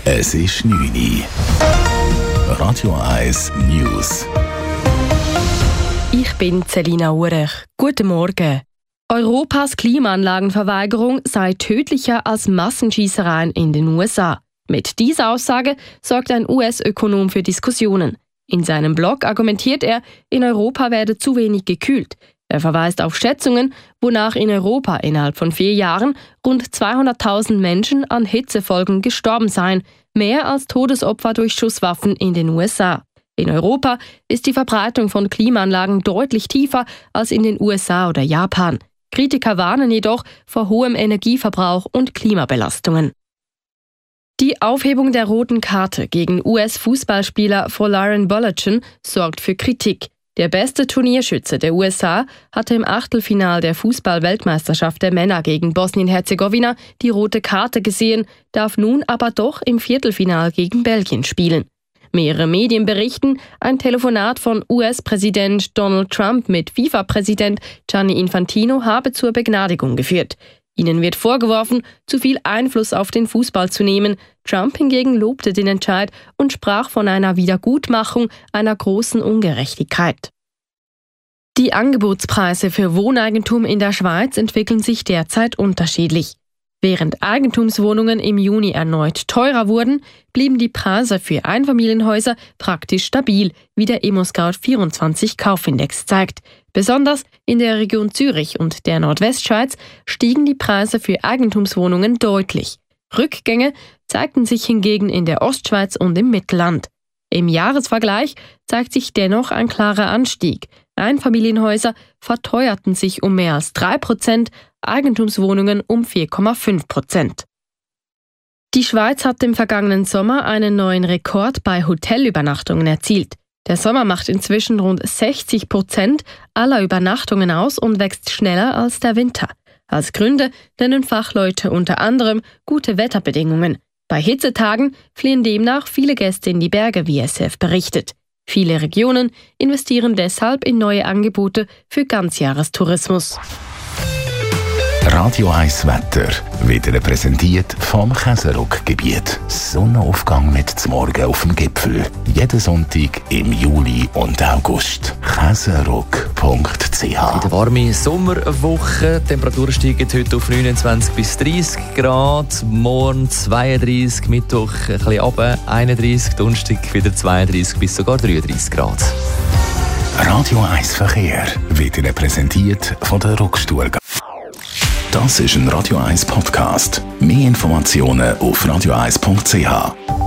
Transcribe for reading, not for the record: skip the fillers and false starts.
Es ist 9 Uhr. Radio 1 News. Ich bin Selina Urech. Guten Morgen. Europas Klimaanlagenverweigerung sei tödlicher als Massenschießereien in den USA. Mit dieser Aussage sorgt ein US-Ökonom für Diskussionen. In seinem Blog argumentiert er, in Europa werde zu wenig gekühlt. Er verweist auf Schätzungen, wonach in Europa innerhalb von 4 Jahren rund 200.000 Menschen an Hitzefolgen gestorben seien, mehr als Todesopfer durch Schusswaffen in den USA. In Europa ist die Verbreitung von Klimaanlagen deutlich tiefer als in den USA oder Japan. Kritiker warnen jedoch vor hohem Energieverbrauch und Klimabelastungen. Die Aufhebung der roten Karte gegen US-Fußballspieler Folarin Balogun sorgt für Kritik. Der beste Turnierschütze der USA hatte im Achtelfinal der Fußball-Weltmeisterschaft der Männer gegen Bosnien-Herzegowina die rote Karte gesehen, darf nun aber doch im Viertelfinal gegen Belgien spielen. Mehrere Medien berichten, ein Telefonat von US-Präsident Donald Trump mit FIFA-Präsident Gianni Infantino habe zur Begnadigung geführt. Ihnen wird vorgeworfen, zu viel Einfluss auf den Fußball zu nehmen. Trump hingegen lobte den Entscheid und sprach von einer Wiedergutmachung einer großen Ungerechtigkeit. Die Angebotspreise für Wohneigentum in der Schweiz entwickeln sich derzeit unterschiedlich. Während Eigentumswohnungen im Juni erneut teurer wurden, blieben die Preise für Einfamilienhäuser praktisch stabil, wie der ImmoScout24 Kaufindex zeigt. Besonders in der Region Zürich und der Nordwestschweiz stiegen die Preise für Eigentumswohnungen deutlich. Rückgänge zeigten sich hingegen in der Ostschweiz und im Mittelland. Im Jahresvergleich zeigt sich dennoch ein klarer Anstieg. Einfamilienhäuser verteuerten sich um mehr als 3%, Eigentumswohnungen um 4,5%. Die Schweiz hat im vergangenen Sommer einen neuen Rekord bei Hotelübernachtungen erzielt. Der Sommer macht inzwischen rund 60% aller Übernachtungen aus und wächst schneller als der Winter. Als Gründe nennen Fachleute unter anderem gute Wetterbedingungen. Bei Hitzetagen fliehen demnach viele Gäste in die Berge, wie SRF berichtet. Viele Regionen investieren deshalb in neue Angebote für Ganzjahrestourismus. Radio 1 Wetter wird Ihnen präsentiert vom Käseruck-Gebiet. Sonnenaufgang mit zum Morgen auf dem Gipfel. Jeden Sonntag im Juli und August. Käseruck.ch. In der warmen Sommerwoche. Die Temperaturen steigen heute auf 29 bis 30 Grad. Morgen 32, Mittwoch ein bisschen runter, 31, Donnerstag wieder 32 bis sogar 33 Grad. Radio 1 Verkehr wird Ihnen präsentiert von der Ruckstuhl. Das ist ein Radio 1 Podcast. Mehr Informationen auf radio1.ch.